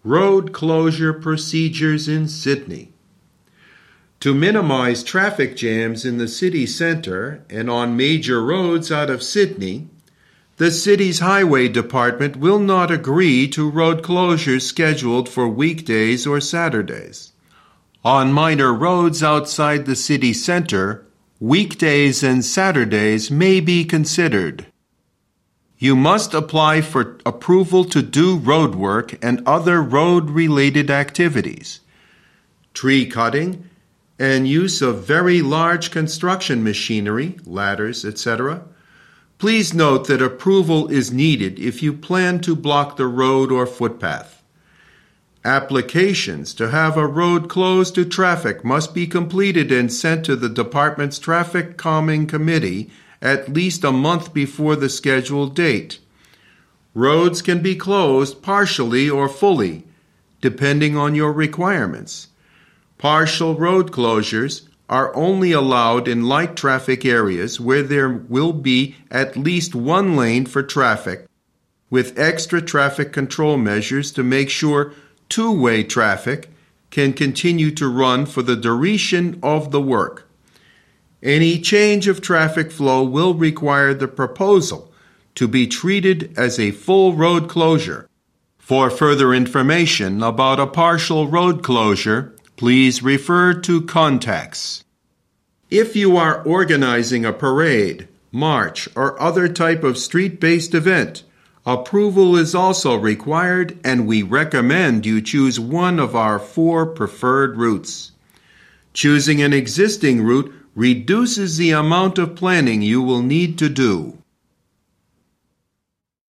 Road closure procedures in Sydney. To minimize traffic jams in the city centre and on major roads out of Sydney, the city's highway department will not agree to road closures scheduled for weekdays or Saturdays. On minor roads outside the city centre, weekdays and Saturdays may be considered. You must apply for approval to do road work and other road-related activities. Tree cutting and use of very large construction machinery, ladders, etc. Please note that approval is needed if you plan to block the road or footpath. Applications to have a road closed to traffic must be completed and sent to the department's Traffic Calming Committee at least a month before the scheduled date. Roads can be closed partially or fully, depending on your requirements. Partial road closures are only allowed in light traffic areas where there will be at least one lane for traffic, with extra traffic control measures to make sure two-way traffic can continue to run for the duration of the work. Any change of traffic flow will require the proposal to be treated as a full road closure. For further information about a partial road closure, please refer to contacts. If you are organizing a parade, march, or other type of street-based event, approval is also required, and we recommend you choose one of our 4 preferred routes. Choosing an existing route reduces the amount of planning you will need to do.